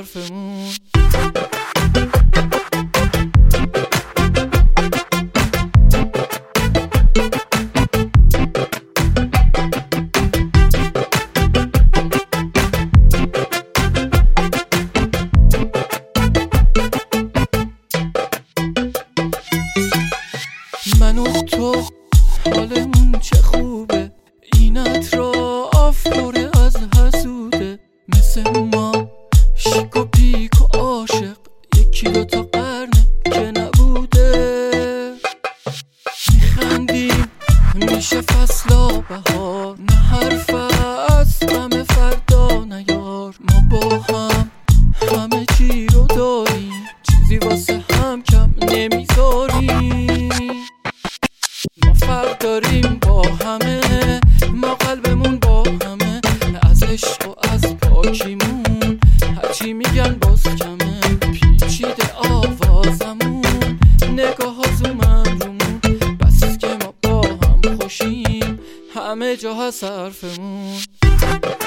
حرفمون. من و تو حالمون چه خوبه، اینت را آفروره از حسوده، مثل ما شیک و پیک و عاشق، یکی دو تا قرنه که نبوده. میخندیم میشه فصلا بهار، نه حرف از غم فردا نیار. ما با هم همه چی رو داریم، چیزی واسه هم کم نمیذاریم. ما فرق داریم با همه، ما قلبمون با همه، از عشق و از پاکیمون هرچی میگن باز کمه. پیچیده آوازمون، نگاه ها زومن رومون، بس که ما با هم خوشیم، همه جا هست حرفمون.